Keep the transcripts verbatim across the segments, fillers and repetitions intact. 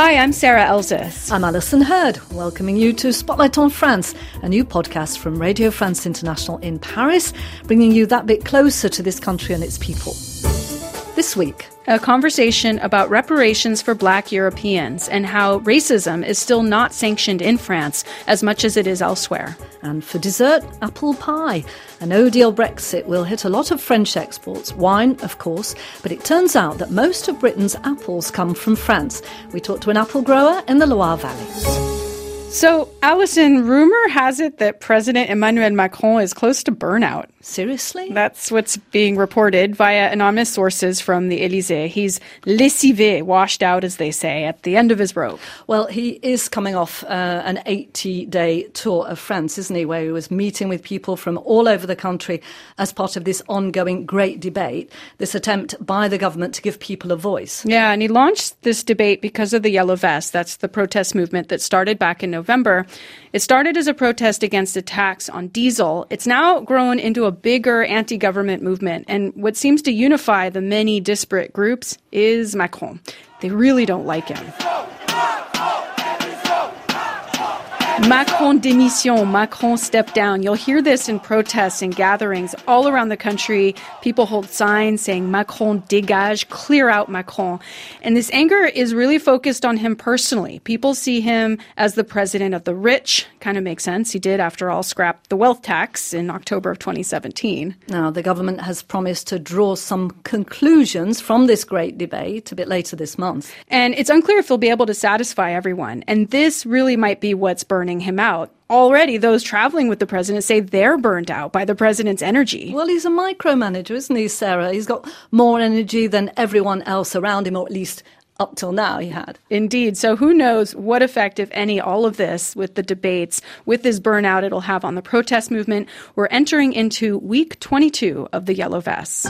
Hi, I'm Sarah Elzis. I'm Alison Hurd, welcoming you to Spotlight on France, a new podcast from Radio France International in Paris, bringing you that bit closer to this country and its people. This week, a conversation about reparations for Black Europeans and how racism is still not sanctioned in France as much as it is elsewhere. And for dessert, apple pie. A no-deal Brexit will hit a lot of French exports, wine, of course, but it turns out that most of Britain's apples come from France. We talked to an apple grower in the Loire Valley. So, Alison, rumor has it that President Emmanuel Macron is close to burnout. Seriously? That's what's being reported via anonymous sources from the Élysée. He's lessivé, washed out, as they say, at the end of his rope. Well, he is coming off uh, an eighty-day tour of France, isn't he, where he was meeting with people from all over the country as part of this ongoing great debate, this attempt by the government to give people a voice. Yeah, and he launched this debate because of the Yellow Vest. That's the protest movement that started back in November. It started as a protest against a tax on diesel. It's now grown into a bigger anti-government movement. And what seems to unify the many disparate groups is Macron. They really don't like him. Macron démission, Macron step down. You'll hear this in protests and gatherings all around the country. People hold signs saying Macron dégage, clear out Macron. And this anger is really focused on him personally. People see him as the president of the rich. Kind of makes sense. He did, after all, scrap the wealth tax in October of twenty seventeen. Now, the government has promised to draw some conclusions from this great debate a bit later this month. And it's unclear if he'll be able to satisfy everyone. And this really might be what's burning him out. Already, those traveling with the president say they're burned out by the president's energy. Well, he's a micromanager, isn't he, Sarah? He's got more energy than everyone else around him, or at least up till now he had. Indeed. So who knows what effect, if any, all of this with the debates, with this burnout it'll have on the protest movement. We're entering into week twenty-two of the Yellow Vests.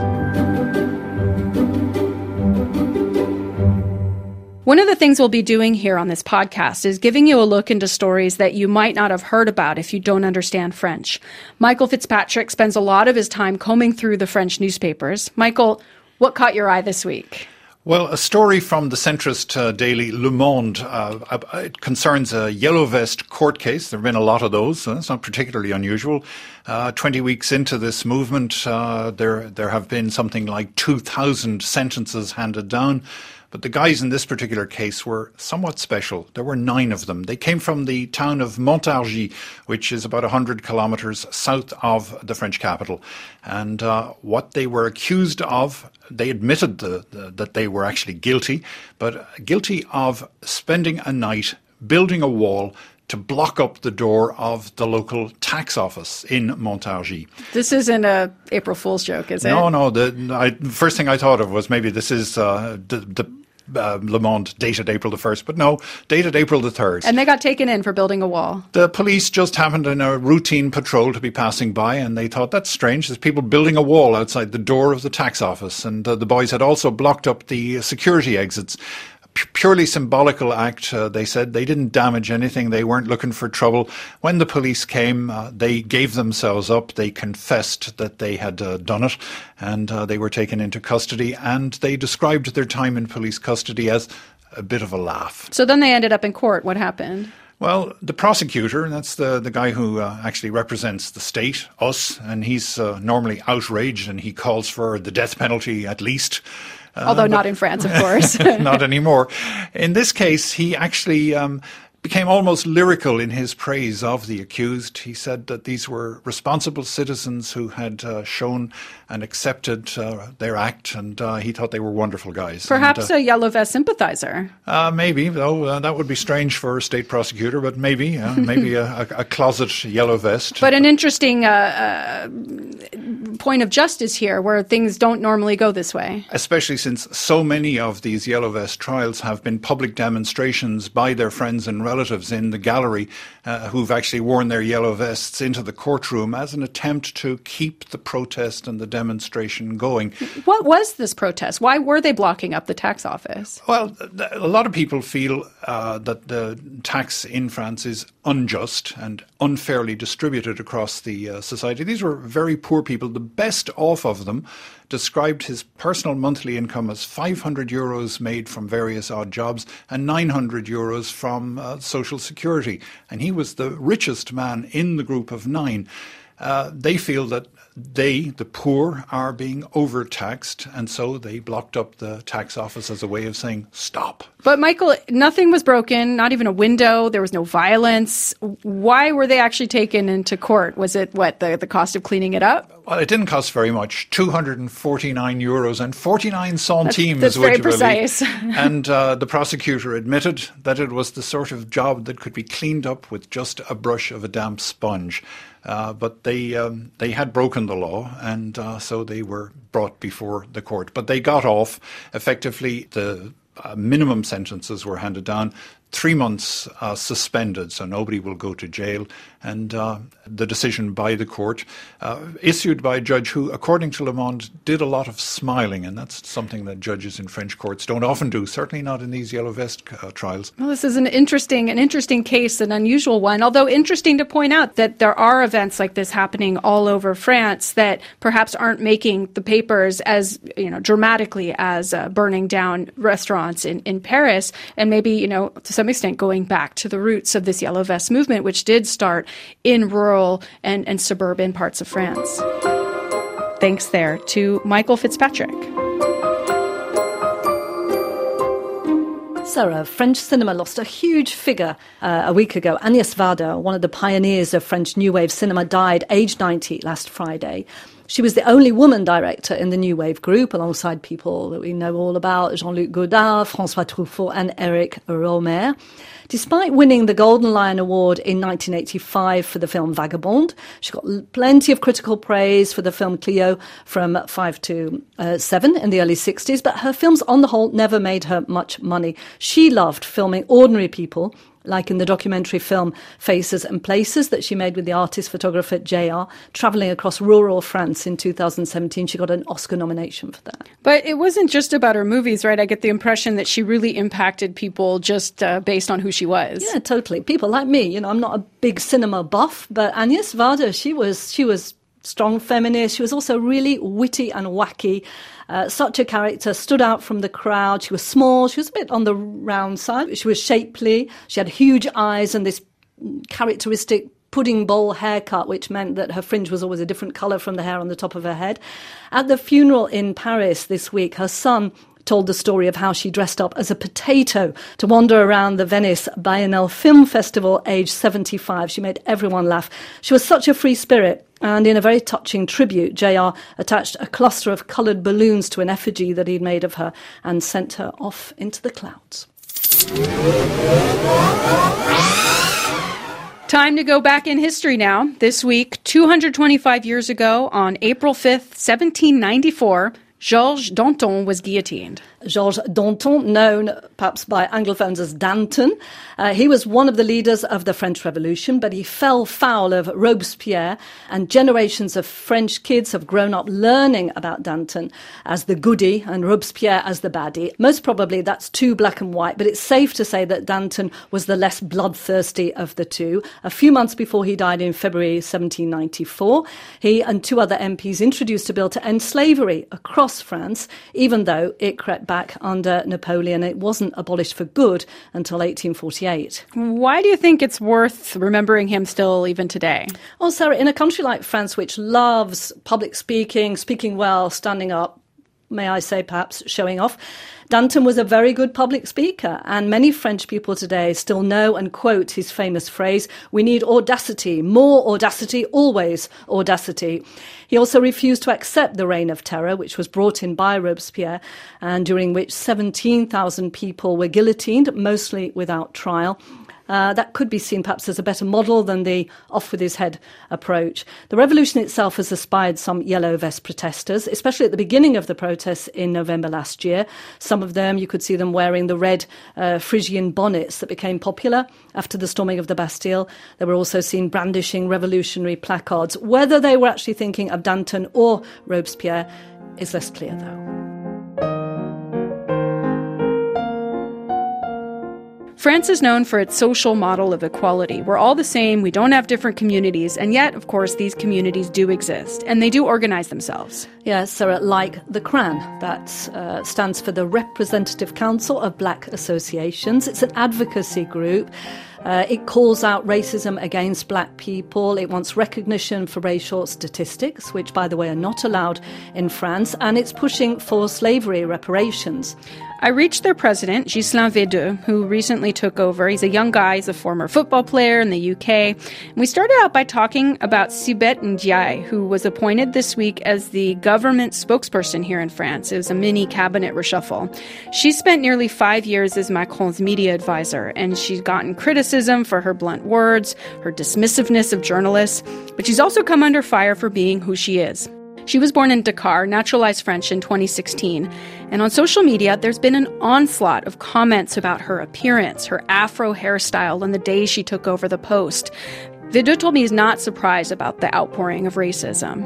One of the things we'll be doing here on this podcast is giving you a look into stories that you might not have heard about if you don't understand French. Michael Fitzpatrick spends a lot of his time combing through the French newspapers. Michael, what caught your eye this week? Well, a story from the centrist uh, daily Le Monde. Uh, it concerns a Yellow Vest court case. There have been a lot of those. Uh, it's not particularly unusual. Uh, Twenty weeks into this movement, uh, there there have been something like two thousand sentences handed down. But the guys in this particular case were somewhat special. There were nine of them. They came from the town of Montargis, which is about one hundred kilometres south of the French capital. And uh, what they were accused of, they admitted the, the, that they were actually guilty, but guilty of spending a night building a wall to block up the door of the local tax office in Montargis. This isn't a April Fool's joke, is it? No, no. The I, first thing I thought of was maybe this is uh, the, the uh, Le Monde dated April the first, but no, dated April the third. And they got taken in for building a wall. The police just happened in a routine patrol to be passing by, and they thought, that's strange, there's people building a wall outside the door of the tax office. And uh, the boys had also blocked up the security exits. Purely symbolical act, uh, they said. They didn't damage anything. They weren't looking for trouble. When the police came, uh, they gave themselves up. They confessed that they had uh, done it, and uh, they were taken into custody. And they described their time in police custody as a bit of a laugh. So then they ended up in court. What happened? Well, the prosecutor, that's the, the guy who uh, actually represents the state, us, and he's uh, normally outraged, and he calls for the death penalty at least. Uh, Although not in France, of course. Not anymore. In this case, he actually um, became almost lyrical in his praise of the accused. He said that these were responsible citizens who had uh, shown and accepted uh, their act, and uh, he thought they were wonderful guys. Perhaps and, uh, a Yellow Vest sympathizer. Uh, maybe, though. Uh, that would be strange for a state prosecutor, but maybe. Uh, maybe a, a, a closet Yellow Vest. But an interesting uh, uh, point of justice here, where things don't normally go this way. Especially since so many of these Yellow Vest trials have been public demonstrations by their friends and relatives in the gallery uh, who've actually worn their yellow vests into the courtroom as an attempt to keep the protest and the demonstration going. What was this protest? Why were they blocking up the tax office? Well, a lot of people feel uh, that the tax in France is unjust and unfairly distributed across the uh, society. These were very poor people. The best off of them described his personal monthly income as five hundred euros made from various odd jobs and nine hundred euros from uh, Social Security. And he was the richest man in the group of nine. Uh, they feel that they, the poor, are being overtaxed, and so they blocked up the tax office as a way of saying, stop. But Michael, nothing was broken, not even a window. There was no violence. Why were they actually taken into court? Was it, what, the, the cost of cleaning it up? Well, it didn't cost very much, two hundred forty-nine euros and forty-nine centimes, that's, that's would very you precise. believe? And uh, the prosecutor admitted that it was the sort of job that could be cleaned up with just a brush of a damp sponge. Uh, but they um, they had broken the law, and uh, so they were brought before the court. But they got off. Effectively, the uh, minimum sentences were handed down. Three months uh, suspended, so nobody will go to jail. And uh, the decision by the court, uh, issued by a judge who, according to Le Monde, did a lot of smiling. And that's something that judges in French courts don't often do, certainly not in these Yellow Vest uh, trials. Well, this is an interesting, an interesting case, an unusual one, although interesting to point out that there are events like this happening all over France that perhaps aren't making the papers as, you know, dramatically as uh, burning down restaurants in, in Paris, and maybe, you know, to some extent going back to the roots of this Yellow Vest movement, which did start in rural and, and suburban parts of France. Thanks there to Michael Fitzpatrick. Sarah, French cinema lost a huge figure uh, a week ago. Agnès Varda, one of the pioneers of French New Wave cinema, died aged ninety last Friday. She was the only woman director in the New Wave group, alongside people that we know all about, Jean-Luc Godard, François Truffaut and Eric Rohmer. Despite winning the Golden Lion Award in nineteen eighty-five for the film Vagabond, she got plenty of critical praise for the film Clio from five to seven in the early sixties, but her films on the whole never made her much money. She loved filming ordinary people, like in the documentary film Faces and Places that she made with the artist-photographer J R, travelling across rural France in two thousand seventeen. She got an Oscar nomination for that. But it wasn't just about her movies, right? I get the impression that she really impacted people just uh, based on who she was. Yeah, totally. People like me, you know, I'm not a big cinema buff, but Agnès Varda, she was, she was strong feminist. She was also really witty and wacky. Uh, such a character, stood out from the crowd. She was small. She was a bit on the round side. She was shapely. She had huge eyes and this characteristic pudding bowl haircut, which meant that her fringe was always a different colour from the hair on the top of her head. At the funeral in Paris this week, her son told the story of how she dressed up as a potato to wander around the Venice Biennale Film Festival aged seventy-five. She made everyone laugh. She was such a free spirit. And in a very touching tribute, J R attached a cluster of coloured balloons to an effigy that he'd made of her and sent her off into the clouds. Time to go back in history now. This week, two hundred twenty-five years ago, on April fifth, seventeen ninety-four, Georges Danton was guillotined. Georges Danton, known perhaps by Anglophones as Danton. Uh, he was one of the leaders of the French Revolution, but he fell foul of Robespierre, and generations of French kids have grown up learning about Danton as the goodie and Robespierre as the baddie. Most probably that's too black and white, but it's safe to say that Danton was the less bloodthirsty of the two. A few months before he died in February seventeen ninety-four, he and two other M Ps introduced a bill to end slavery across France, even though it crept back under Napoleon. It wasn't abolished for good until eighteen forty-eight. Why do you think it's worth remembering him still even today? Well, Sarah, in a country like France, which loves public speaking, speaking well, standing up, may I say perhaps showing off, Danton was a very good public speaker, and many French people today still know and quote his famous phrase, "We need audacity, more audacity, always audacity." He also refused to accept the Reign of Terror, which was brought in by Robespierre, and during which seventeen thousand people were guillotined, mostly without trial. Uh, that could be seen perhaps as a better model than the off-with-his-head approach. The revolution itself has inspired some Yellow Vest protesters, especially at the beginning of the protests in November last year. Some of them, you could see them wearing the red uh, Phrygian bonnets that became popular after the storming of the Bastille. They were also seen brandishing revolutionary placards. Whether they were actually thinking of Danton or Robespierre is less clear, though. France is known for its social model of equality. We're all the same, we don't have different communities, and yet, of course, these communities do exist, and they do organize themselves. Yes, Sarah, like the C R A N, that uh, stands for the Representative Council of Black Associations. It's an advocacy group. Uh, it calls out racism against black people. It wants recognition for racial statistics, which, by the way, are not allowed in France, and it's pushing for slavery reparations. I reached their president, Ghislain Védeux, who recently took over. He's a young guy. He's a former football player in the U K. And we started out by talking about Sibeth Ndiaye, who was appointed this week as the government spokesperson here in France. It was a mini cabinet reshuffle. She spent nearly five years as Macron's media advisor, and she's gotten criticism for her blunt words, her dismissiveness of journalists, but she's also come under fire for being who she is. She was born in Dakar, naturalized French in twenty sixteen, and on social media there's been an onslaught of comments about her appearance, her afro hairstyle, and the day she took over the post. Védeux told me he's not surprised about the outpouring of racism.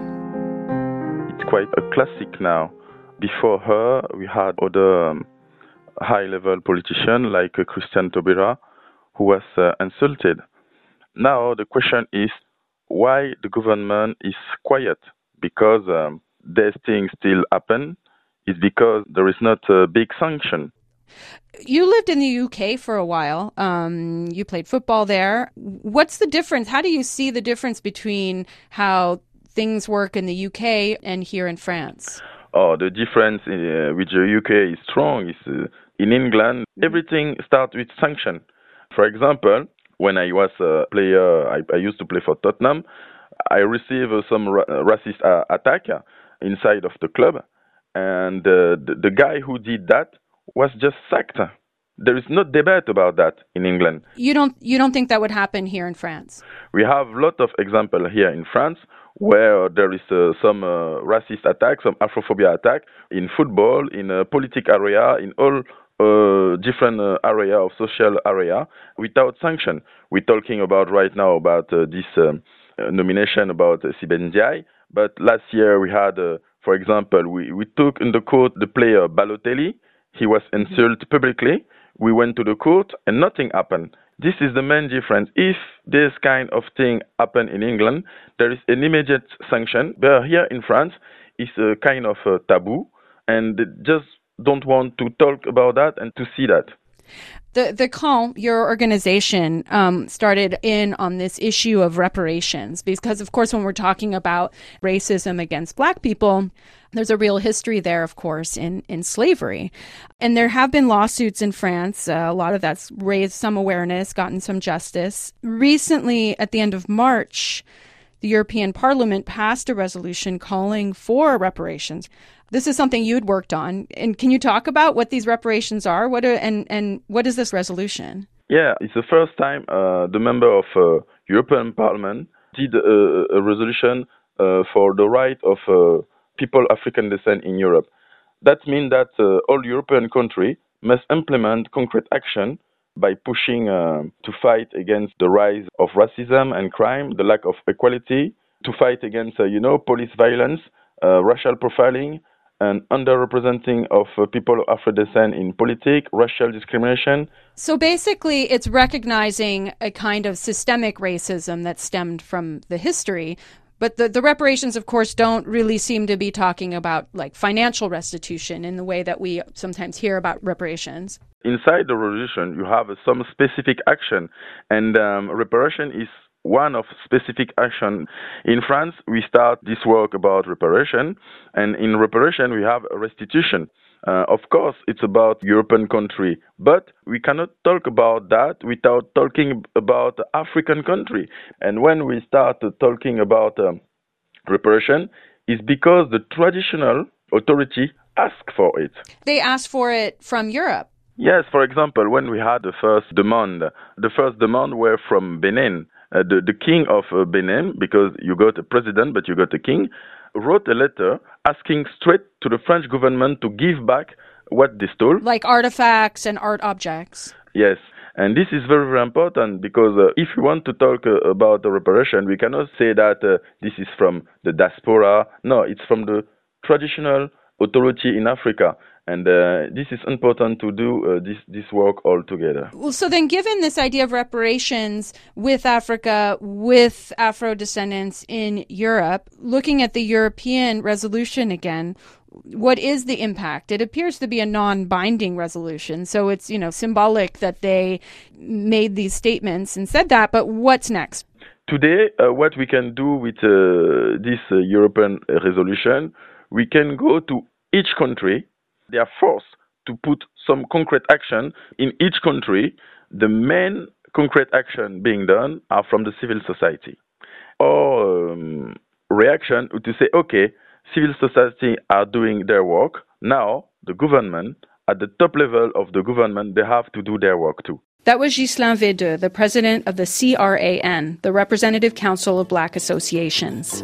It's quite a classic now. Before her, we had other um, high-level politicians like uh, Christian Taubira, who was uh, insulted. Now the question is why the government is quiet. Because um, these things still happen, is because there is not a big sanction. You lived in the U K for a while. Um, you played football there. What's the difference? How do you see the difference between how things work in the U K and here in France? Oh, the difference uh, with the U K is strong. It's, uh, in England, everything starts with sanction. For example, when I was a player, I, I used to play for Tottenham. I received uh, some ra- racist uh, attack inside of the club, and uh, the, the guy who did that was just sacked. There is no debate about that in England. You don't you don't think that would happen here in France? We have a lot of examples here in France where there is uh, some uh, racist attack, some Afrophobia attack in football, in a politic area, in all uh, different uh, area of social area without sanction. We're talking about right now about uh, this um, uh, nomination about uh, Sibeth Ndiaye, but last year we had, uh, for example, we, we took in the court the player Balotelli. He was insulted publicly. We went to the court and nothing happened. This is the main difference. If this kind of thing happen in England, there is an immediate sanction. But here in France, it's a kind of a taboo, and they just don't want to talk about that and to see that. The the C R A N, your organization, um, started in on this issue of reparations because, of course, when we're talking about racism against Black people, there's a real history there, of course, in, in slavery. And there have been lawsuits in France. Uh, a lot of that's raised some awareness, gotten some justice. Recently, at the end of March, the European Parliament passed a resolution calling for reparations. This is something you'd worked on. And can you talk about what these reparations are? What are, and, and what is this resolution? Yeah, it's the first time uh, the member of uh, European Parliament did a, a resolution uh, for the right of uh, people African descent in Europe. That means that uh, all European countries must implement concrete action by pushing uh, to fight against the rise of racism and crime, the lack of equality, to fight against, uh, you know, police violence, uh, racial profiling, and underrepresenting of uh, people of African descent in politics, racial discrimination. So basically, it's recognizing a kind of systemic racism that stemmed from the history. But the, the reparations, of course, don't really seem to be talking about like financial restitution in the way that we sometimes hear about reparations. Inside the resolution, you have uh, some specific action, and um, reparation is one of specific action. In France, we start this work about reparation, and in reparation, we have a restitution. Uh, of course, it's about European country, but we cannot talk about that without talking about African country. And when we start uh, talking about um, reparation, it's because the traditional authority asked for it. They asked for it from Europe. Yes, for example, when we had the first demand, the first demand were from Benin. Uh, the, the king of uh, Benin, because you got a president, but you got a king, wrote a letter asking straight to the French government to give back what they stole. Like artifacts and art objects. Yes. And this is very, very important because uh, if we want to talk uh, about the reparation, we cannot say that uh, this is from the diaspora. No, it's from the traditional authority in Africa. And uh, this is important to do uh, this, this work all together. Well, so then given this idea of reparations with Africa, with Afro-descendants in Europe, looking at the European resolution again, what is the impact? It appears to be a non-binding resolution, so it's, you know, symbolic that they made these statements and said that, but what's next? Today, uh, what we can do with uh, this uh, European resolution, we can go to each country. They are forced to put some concrete action in each country. The main concrete action being done are from the civil society. Our um, reaction to say, okay, civil society are doing their work. Now, the government, at the top level of the government, they have to do their work too. That was Ghislain Veideux, the president of the C R A N, the Representative Council of Black Associations.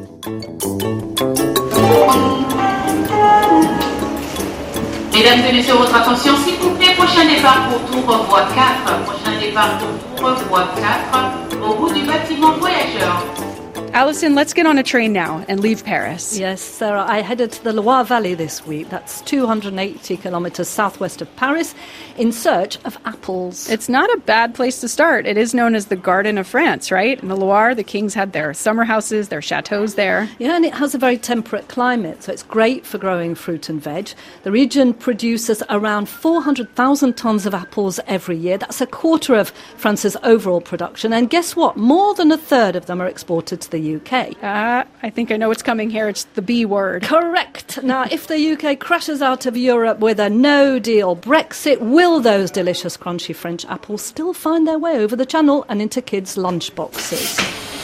Mesdames et messieurs, votre attention, s'il vous plaît. Prochain départ pour tour voie quatre. Prochain départ pour tour voie quatre, au bout du bâtiment voyageur. Alison, let's get on a train now and leave Paris. Yes, Sarah, I headed to the Loire Valley this week. That's two hundred eighty kilometres southwest of Paris in search of apples. It's not a bad place to start. It is known as the Garden of France, right? In the Loire, the kings had their summer houses, their chateaux there. Yeah, and it has a very temperate climate, so it's great for growing fruit and veg. The region produces around four hundred thousand tonnes of apples every year. That's a quarter of France's overall production. And guess what? More than a third of them are exported to the U K. Ah, uh, I think I know what's coming here. It's the B word. Correct. Now, if the U K crashes out of Europe with a no-deal Brexit, will those delicious crunchy French apples still find their way over the channel and into kids' lunchboxes?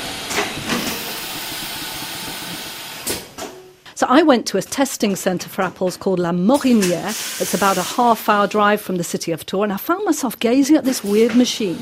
So I went to a testing centre for apples called La Morinière. It's about a half-hour drive from the city of Tours, and I found myself gazing at this weird machine.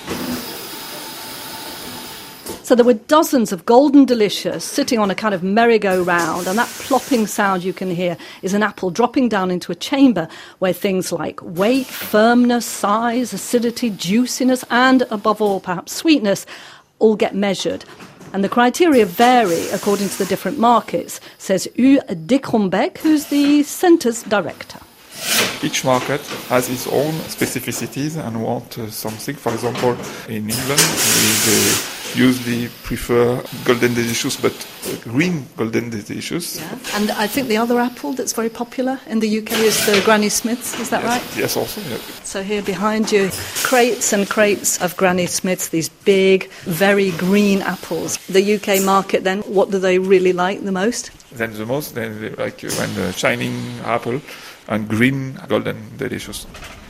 So there were dozens of Golden Delicious sitting on a kind of merry-go-round, and that plopping sound you can hear is an apple dropping down into a chamber where things like weight, firmness, size, acidity, juiciness, and, above all, perhaps sweetness, all get measured. And the criteria vary according to the different markets, says Hugues Decrombec, who's the centre's director. Each market has its own specificities and want uh, something. For example, in England, they usually prefer Golden Delicious, but green Golden Delicious. Yeah. And I think the other apple that's very popular in the U K is the Granny Smiths, is that yes, right? Yes, also. Yeah. So here behind you, crates and crates of Granny Smiths, these big, very green apples. The U K market then, what do they really like the most? Then the most, then they like uh, when the shining apple and green Golden Delicious.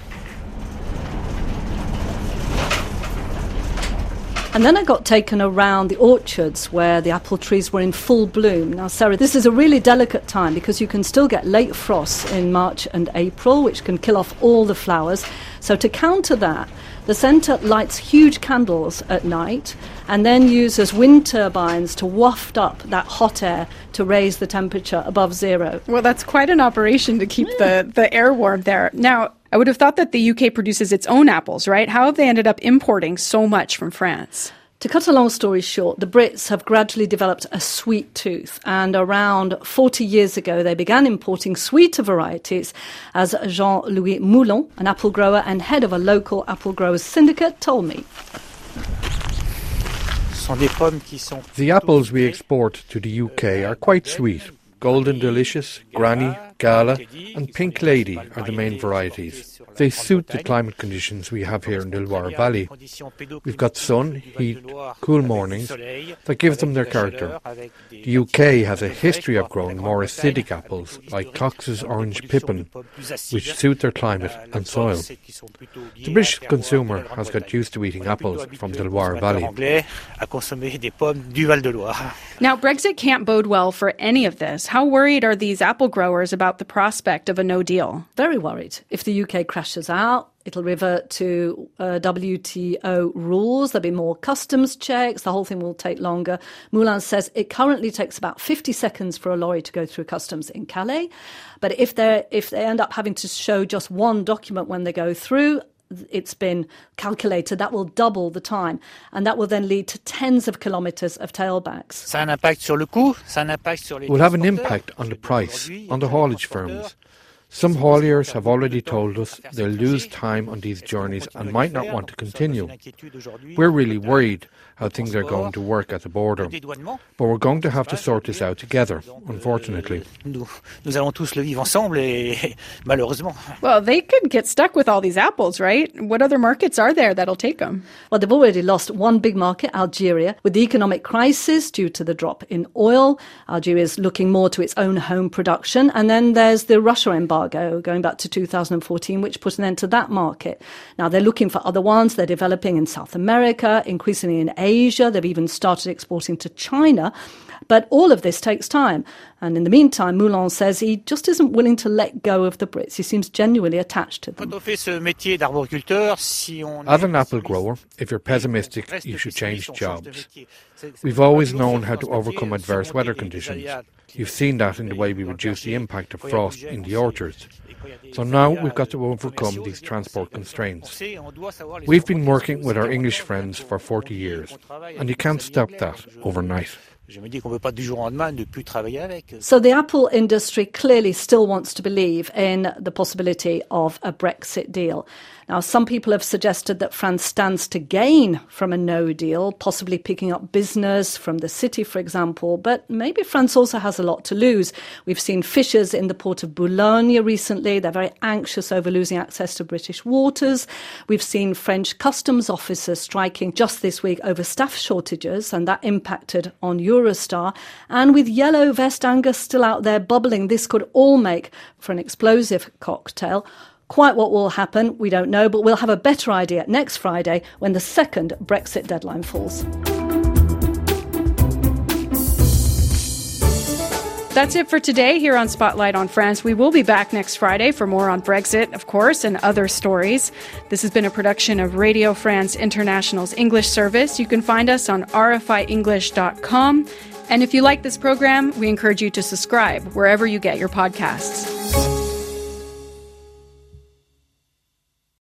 And then I got taken around the orchards where the apple trees were in full bloom. Now, Sarah, this is a really delicate time because you can still get late frosts in March and April, which can kill off all the flowers. So to counter that, the centre lights huge candles at night and then uses wind turbines to waft up that hot air to raise the temperature above zero. Well, that's quite an operation to keep yeah. the, the air warm there. Now, I would have thought that the U K produces its own apples, right? How have they ended up importing so much from France? To cut a long story short, the Brits have gradually developed a sweet tooth, and around forty years ago they began importing sweeter varieties, as Jean-Louis Moulon, an apple grower and head of a local apple growers syndicate, told me. The apples we export to the U K are quite sweet. Golden Delicious, Granny, Gala and Pink Lady are the main varieties. They suit the climate conditions we have here in the Loire Valley. We've got sun, heat, cool mornings that give them their character. The U K has a history of growing more acidic apples like Cox's Orange Pippin, which suit their climate and soil. The British consumer has got used to eating apples from the Loire Valley. Now, Brexit can't bode well for any of this. How worried are these apple growers about the prospect of a no deal? Very worried. If the U K crashes out, it'll revert to uh, W T O rules. There'll be more customs checks. The whole thing will take longer. Moulin says it currently takes about fifty seconds for a lorry to go through customs in Calais. But if they if they end up having to show just one document when they go through, it's been calculated, that will double the time. And that will then lead to tens of kilometres of tailbacks. It will have an impact on the price, on the haulage firms. Some hauliers have already told us they'll lose time on these journeys and might not want to continue. We're really worried how things are going to work at the border. But we're going to have to sort this out together, unfortunately. Well, they could get stuck with all these apples, right? What other markets are there that'll take them? Well, they've already lost one big market, Algeria, with the economic crisis due to the drop in oil. Algeria is looking more to its own home production. And then there's the Russia embargo going back to two thousand fourteen, which put an end to that market. Now, they're looking for other ones. They're developing in South America, increasingly in Asia. They've even started exporting to China. But all of this takes time. And in the meantime, Moulin says he just isn't willing to let go of the Brits. He seems genuinely attached to them. As an apple grower, if you're pessimistic, you should change jobs. We've always known how to overcome adverse weather conditions. You've seen that in the way we reduce the impact of frost in the orchards. So now we've got to overcome these transport constraints. We've been working with our English friends for forty years, and you can't stop that overnight. So the apple industry clearly still wants to believe in the possibility of a Brexit deal. Now, some people have suggested that France stands to gain from a no deal, possibly picking up business from the city, for example. But maybe France also has a lot to lose. We've seen fishers in the port of Boulogne recently. They're very anxious over losing access to British waters. We've seen French customs officers striking just this week over staff shortages, and that impacted on Eurostar. And with yellow vest anger still out there bubbling, this could all make for an explosive cocktail. Quite what will happen, we don't know, but we'll have a better idea next Friday when the second Brexit deadline falls. That's it for today here on Spotlight on France. We will be back next Friday for more on Brexit, of course, and other stories. This has been a production of Radio France International's English service. You can find us on r f i english dot com. And if you like this program, we encourage you to subscribe wherever you get your podcasts.